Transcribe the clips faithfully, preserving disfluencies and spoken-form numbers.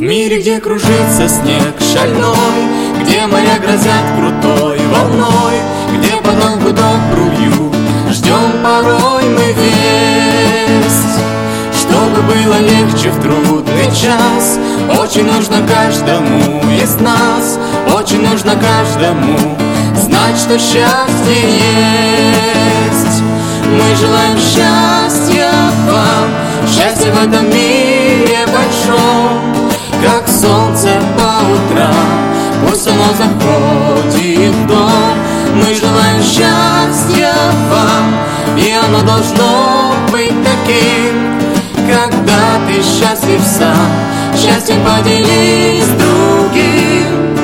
мире, где кружится снег шальной, где моря грозят крутой волной, где подолгу добрую ждем порой мы весть. Чтобы было легче в трудный час, очень нужно каждому из нас, очень нужно каждому знать, что счастье есть. Мы желаем счастья вам, счастья в этом мире большом, как солнце по утрам, пусть оно заходит в дом. Мы желаем счастья вам, и оно должно быть таким. Когда ты счастлив сам, счастьем поделись с другим.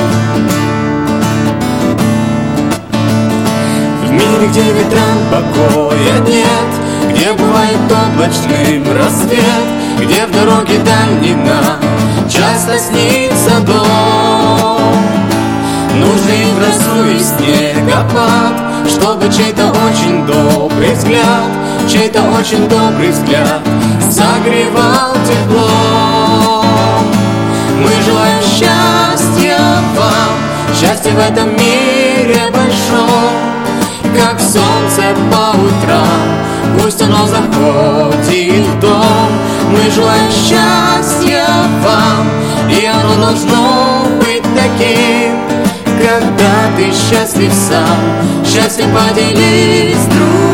В мире, где ветрам покоя нет, где бывает облачным рассвет, где в дороге дальней нам часто снится дом, нужно и в грозу, и снегопад, чтобы чей-то очень добрый взгляд, чей-то очень добрый взгляд согревал тепло. Мы желаем счастья вам, счастья в этом мире большом, как солнце по утрам, пусть оно заходит в дом. Мы желаем счастья вам, и оно должно быть таким. Когда ты счастлив сам, счастьем поделись с другим.